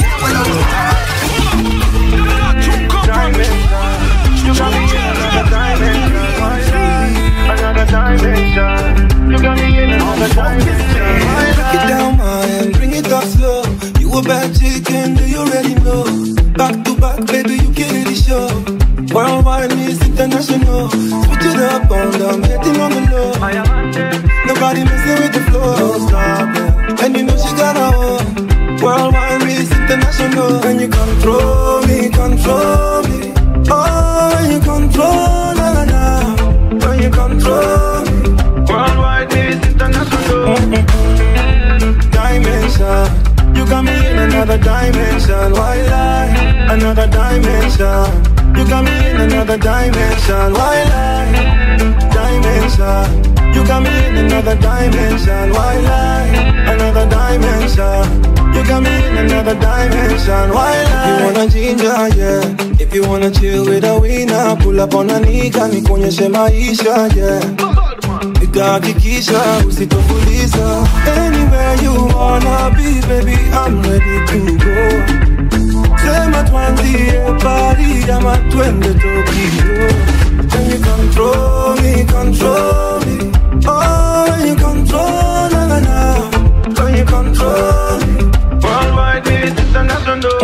You got me in another dimension, another dimension. You got me in another dimension. Break it down, man, bring it up slow. You a bad chicken, do you already know? Back to back, baby, you kill the show. Worldwide is international. Switch it up on them, hitting on the low. Nobody messing with the flow. Don't stop, yeah. And you know she got her own. Worldwide is international. And you control me, control me. Oh, when you control, na na na. When you control me. Worldwide is international. Mm-mm-mm. Dimension. You got me in another dimension. Why lie? Another dimension. You got me in another dimension. Why lie? Dimension. You got me in another dimension. Why lie? Another dimension. You got me in another dimension. Why lie? You wanna ginger, yeah. If you wanna chill with a winner, pull up on a nigga, nikuonyeshe maisha, yeah. Nikahakikisha usitofuliza. Anywhere you wanna be, baby, I'm ready to go. Sema tuanzie Paris ama twende Tokyo. When you control me, control me. Oh, when you control, na na na. When you control me. Worldwide is international.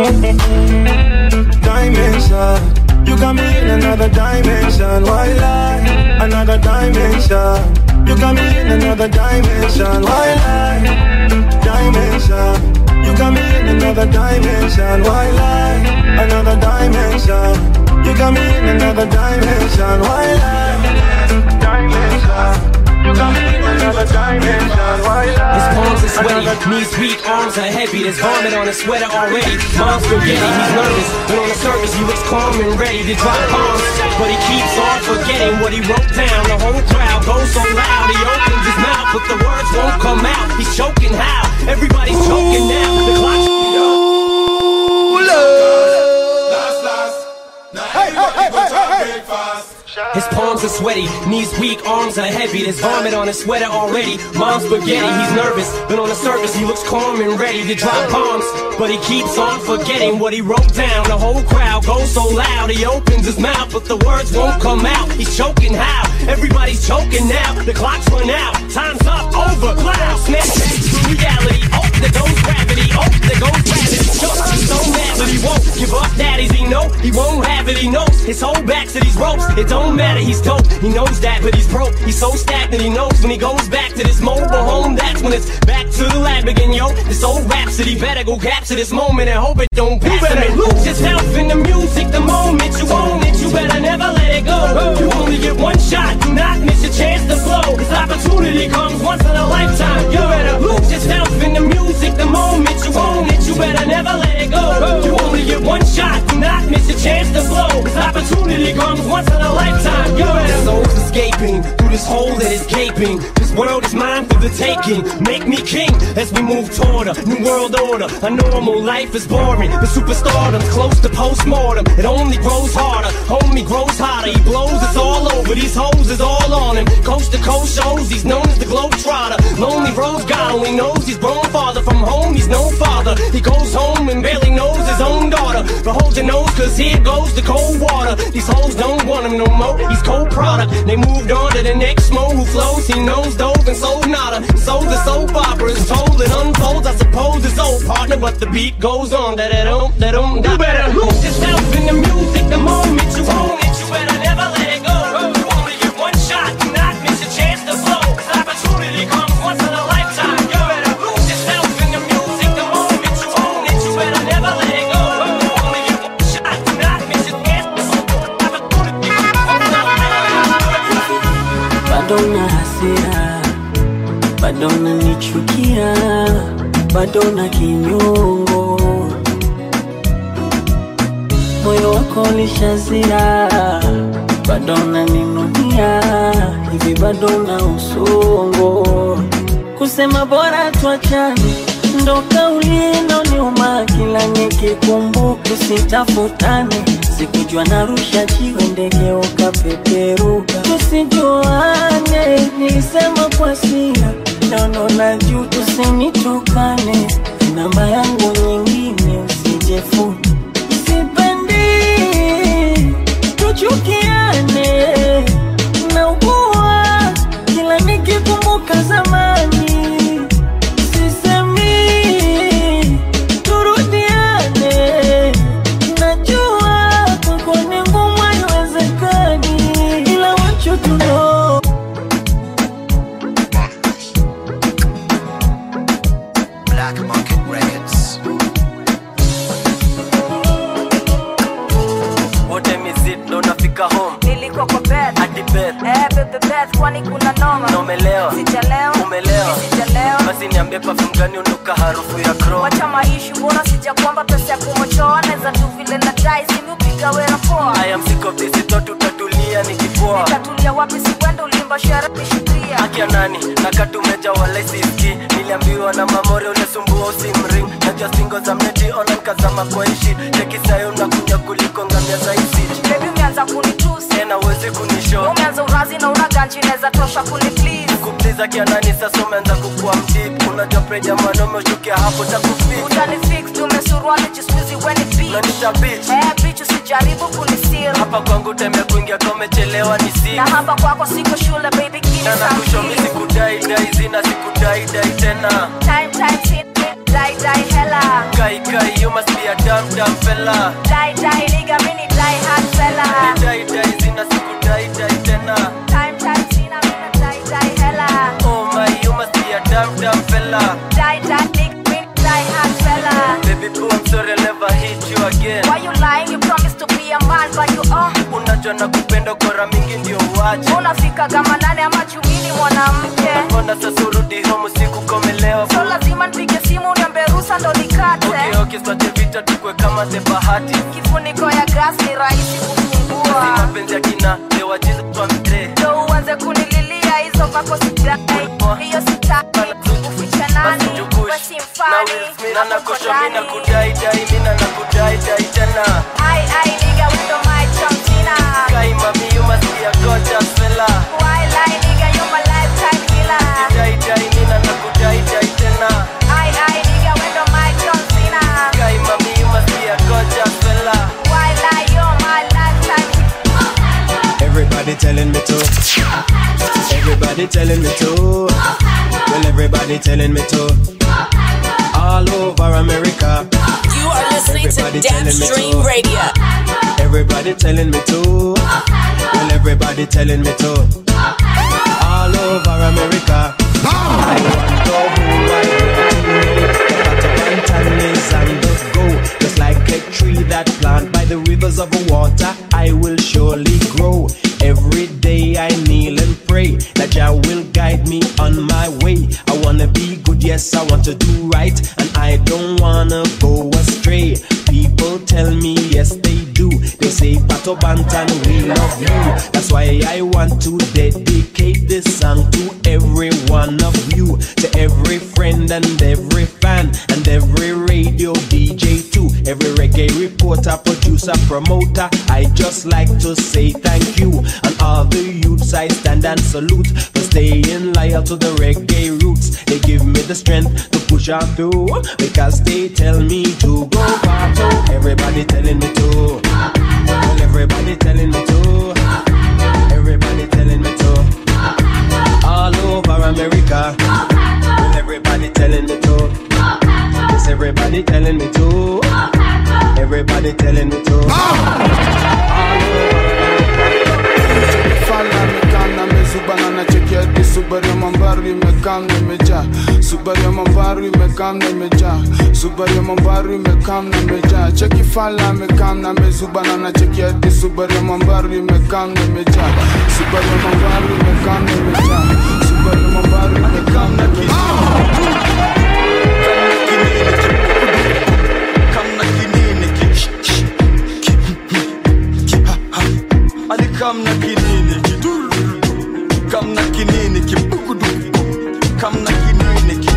Dimension. You got me in another dimension. Why lie? Another dimension. You got me in another dimension. Why lie? Dimension. You got me in another dimension. Why lie? Another dimension. You got me in another dimension. Why lie? Dimension. You got me in another dimension. Why lie? His palms are sweaty, knees weak, arms are heavy. There's vomit on his sweater already. Mom's spaghetti, he's nervous, but on the surface he looks calm and ready to drop bombs. But he keeps on forgetting what he wrote down. The whole crowd goes so loud, he opens his mouth, but the words won't come out. He's choking how? Everybody's choking now. The clock's His palms are sweaty, knees weak, arms are heavy. There's vomit on his sweater already. Mom's spaghetti, he's nervous, but on the surface he looks calm and ready to drop bombs. But he keeps on forgetting what he wrote down. The whole crowd goes so loud, he opens his mouth, but the words won't come out. He's choking how? Everybody's choking now. The clock's run out, time's up, over. Cloud, snap back to reality. Oh, there goes gravity. Oh, there goes gravity. He's so mad, but he won't give up. Daddies, he know he won't have it. He knows his whole back to these ropes. It don't matter, he's dope. He knows that, but he's broke. He's so stagnant, he knows when he goes back to this mobile home. That's when it's back to the lab again, yo. This old rhapsody better go capture this moment and hope it don't pass him. And lose yourself in the music the moment you own it. You better never let it go. You only get one shot, do not miss your chance to blow. Cause opportunity comes once in a lifetime. You better lose yourself in the music the moment you own it. You better never let it go. You only get one shot, do not miss your chance to blow. Cause opportunity comes once in a lifetime. You better. Soul's escaping through this hole that is gaping. This world is mine for the taking. Make me king as we move toward a new world order. A normal life is boring, the superstardom's close to postmortem. It only grows harder, homie grows hotter. He blows, it's all over, these hoes is all on him. Coast to coast shows, he's known as the Globetrotter. Lonely Rose God only knows he's grown farther from home, he's no father. He goes home and barely knows his own daughter. But hold your nose, cause here goes the cold water. These hoes don't want him no more, he's cold product. They moved on to the next mo who flows. He knows dove and sold nada. So the soap opera is told and unfolds. I suppose it's old partner, but the beat goes on. That it don't, that don't. You better lose yourself in the music the moment you own it. You better never let it go. You only get one shot, do not miss a chance to blow. Cause opportunity comes once in a lifetime. You better lose yourself in the music the moment you own it. You better never let it go. You only get one shot, do not miss a chance to blow. Opportunity comes once in a lifetime. Bado na hasira, bado na nichukia, bado na kinyongo. Moyo wako lishazira, bado na ninunia, hivi bado na usongo. Kusema bora tuachane, ndo kauli inoniuma kila nikikumbuka. Tusitafutane, sikujua narusha jiwe ndege ukapeperuka. Tusijuane, nilisema kwa sira, nono na juu tusinitukane. Namba yangu nyingine usijefuni, sipendi tuchukiane. Naugua kila nikikumbuka zamani. Sisemi turudiane, najua kwako ni ngumu haiwezekani, ila want you to know. Black Market Records. What time is it? Ndo nafika home. Nilikuwa kwa bed. Hadi bed. Eh, bebe bed, kwani kuna noma? Na umelewa. Sijalewa. Umelewa. Sijalewa. Basi niambie perfume gani unuka harufu ya chrome. Wacha maishu, mbona sijakuomba pesa ya kumochoa. Neza tu vile na dai, simu piga wera poa. I am sick of this, thought utatulia nikipoa. Nikatulia wapi si wendo ulimba shara kishutia. Akia nani, nakatumeja wala isiski. Niliambiwa na mamore ulesumbua usimring. Najua singo za mneti ona nkazama kwa ishi. Cheki sayo unakunya kuliko ngamia za isi. Baby umeanza kunitusi, tena uwezi kunisho. Umeanza urazi na unaganji neza tosha kuni please. Kupliza kia nani sasa umeanza kukua mdip. Unajua preja manome ushukia hapo takufix. Utani fix, tumesuruali jiswizi weni bitch. Nanita bitch. Eh bitch usijaribu kunisiri. Hapa kwangu teme kuingia kome chelewa ni six. Na hapa kwako siko shule baby kini na na kushomi siku dai dai zina siku dai dai tena. Time time sit die die hella. Kai kai you must be a damn damn fella. Die die nigga mini die hard fella. Die die zina siku dai dai tena. Time time sina mina die die hella. Oh my you must be a damn damn fella. Die die nigga mini die hard fella. Baby boo I'm sorry I'll never hit you again. Why you lying? You promised to be a man but you are. Unajua nakupenda kora mingi ndio uache. Unafika kama nane ama chumini mwanamke. Mbona sasa urudi home usiku komelewa. So lazima nipige simu uniambie ruhusa ndo nikate. Okay okay swache vita tukwe kama the bahati. Kifuniko ya gas ni rahisi kufungua. Si mapenzi ya kina lewa jiza kwa mtre. Ndo uanze kunililia hizo vako sidai. Hiyo sitaki kuficha nani. Wesi mfani na nakosho mina kudai dai mina nakudai dai tena. Ai ai nigga with the mic chontina. Kai mami you must be a gorgeous fella. Why lie nigga you my lifetime killer. Dai dai mina nakudai dai tena. Ai ai nigga with the mic chontina. Kai mami you must be a gorgeous fella. Why lie you my lifetime. Everybody telling me to. Everybody telling me to. Well everybody telling me to. All over America. You are listening everybody to Dapstream Radio. Everybody telling me to. Well everybody telling me to. All over America. I want to hold my and just go. Just like a tree that planted by the rivers of water, I will surely grow. Every day I kneel and pray that Jah will guide me on my way. I wanna be good, yes, I want to do right, and I don't wanna go astray. People tell me, yes, they do. They say, Pato Bantan, we love you. That's why I want to dedicate this song to everyone. every one of you, to every friend and every fan, and every radio D J too, every reggae reporter, producer, promoter. I just like to say thank you. And all the youths I stand and salute for staying loyal to the reggae roots. They give me the strength to push on through, because they tell me to go far too. Everybody telling me to. Well, everybody telling me to. Everybody telling me to. All over America. Well, everybody telling me to. Yes, everybody telling me to. Everybody telling me to. Fala me kana me subana na chekia di subari mambari me kam ne me ja. Subari mambari me kam ne me ja. Subari mambari me kam ne me ja. Cheki fala me kam na me subana na chekia di subari mambari me kam ne me ja. Subari mambari me kam ne me ja. Subari mambari me kam ne me ja. Come na kinini ki come na kinini ki bukudu come na kinini ki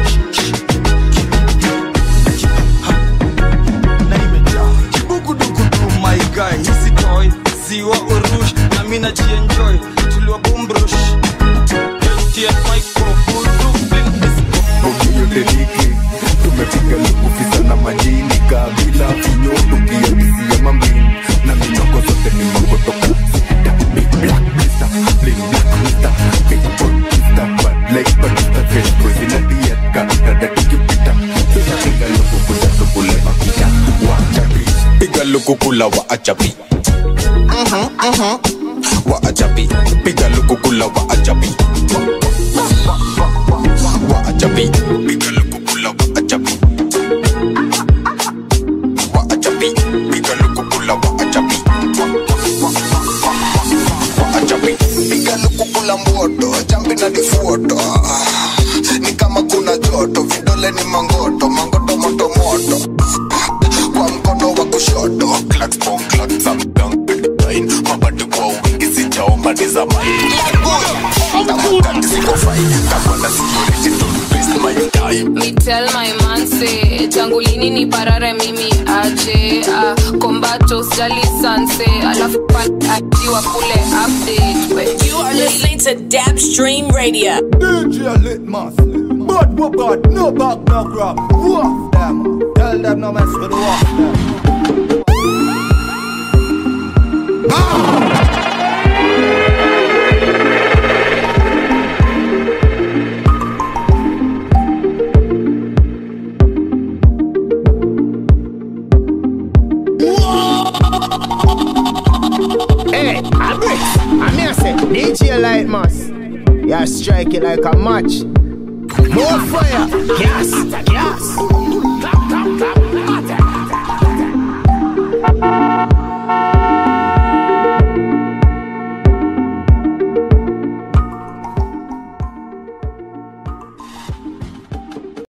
na imeja bukudu kudu my guy hisi toy ziwa urush na mina ji enjoy tulwa bumbrush tia microphone to bring this okay you dedike tumepiga luku kisa na majini kabila vinyo tukia kisi ya mambini na minoko zote ni mango toka black mister, bling black mister, big foot mister, bad leg mister, fresh boys in a diet, got that kipita. Piga luku kula tukule makita, wa ajabi. Piga luku kula wa ajabi. Mhm mhm. Wa ajabi. Piga luku kula wa ajabi. Wa ajabi. Piga luku kula wa ajabi. Wa ajabi. Piga luku kula wa ajabi. Piga luku kula mboto, jambi na difuoto. Ni kama kuna joto, vidole ni mangoto, mangoto moto moto. Kwa mkono wa kushoto, clacks pong clacks up down line. Mabadi kwa wingi sijaomba ni za mine. Tamukati siko fine, kapanda security don't waste my time. Me tell my man say, tangu lini ni parare mimi aje. Ah, kombato sijali sanse, alafu pan akiwa kule update. You are listening to Dab Stream Radio. D J Litmus, but what but no back no crap. Woof them, tell them no mess with the woof them. Hey, I'm Bricks. I'm here say D J Litmus. You're striking like a match. More fire, gas, gas.